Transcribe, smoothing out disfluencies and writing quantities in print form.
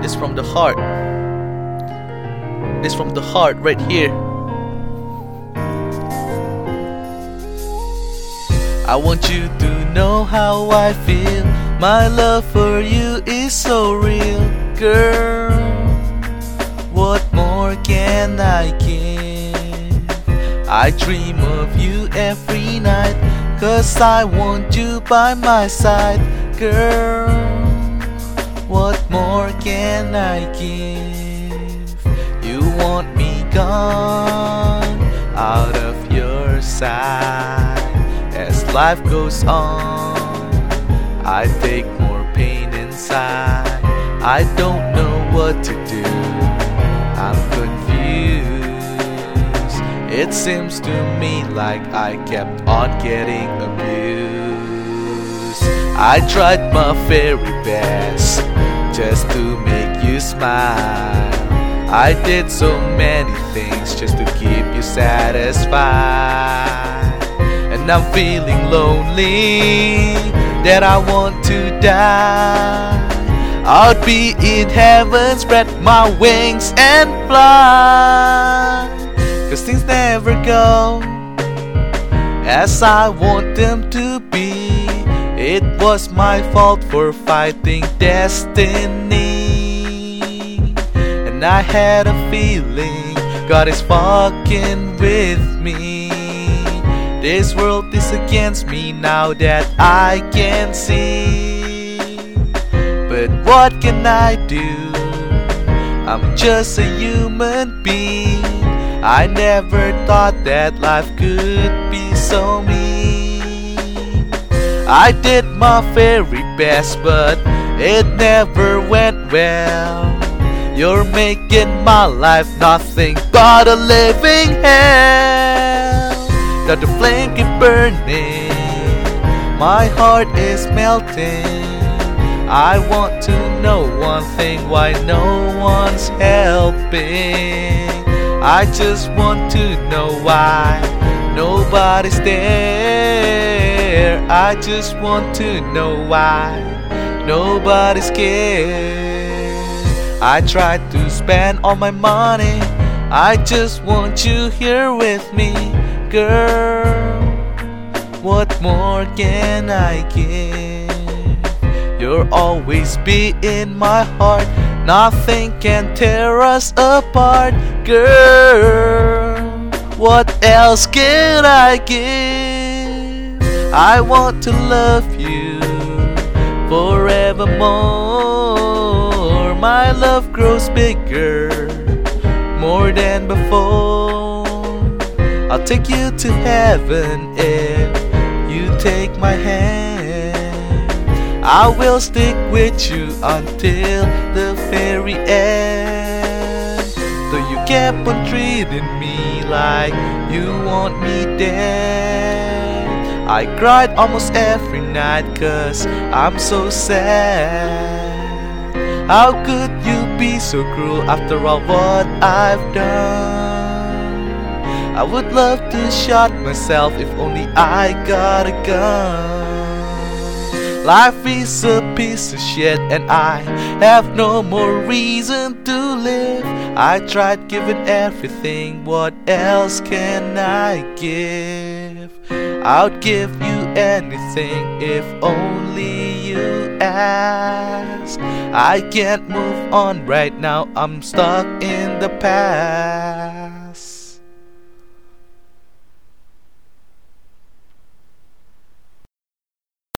This from the heart. This from the heart right here. I want you to know how I feel. My love for you is so real, girl. What more can I give? I dream of you every night, 'cause I want you by my side, girl. What more can I give? You want me gone, out of your sight. As life goes on, I take more pain inside. I don't know what to do, I'm confused. It seems to me like I kept on getting abused. I tried my very best just to make you smile. I did so many things just to keep you satisfied. And I'm feeling lonely, that I want to die. I'll be in heaven, spread my wings and fly. 'Cause things never go as I want them to be. It was my fault for fighting destiny. And I had a feeling God is fucking with me. This world is against me now that I can see. But what can I do? I'm just a human being. I never thought that life could be so mean. I did my very best, but it never went well. You're making my life nothing but a living hell. Got the flame keep burning, my heart is melting. I want to know one thing, why no one's helping. I just want to know why nobody's there. I just want to know why nobody's cares. I tried to spend all my money, I just want you here with me, girl. What more can I give? You'll always be in my heart, nothing can tear us apart, girl. What else can I give? I want to love you forevermore. My love grows bigger, more than before. I'll take you to heaven if you take my hand. I will stick with you until the very end. Though you kept on treating me like you want me dead. I cried almost every night 'cause I'm so sad. How could you be so cruel after all what I've done? I would love to shoot myself if only I got a gun. Life is a piece of shit and I have no more reason to live. I tried giving everything, what else can I give? I'd give you anything if only you ask. I can't move on right now, I'm stuck in the past.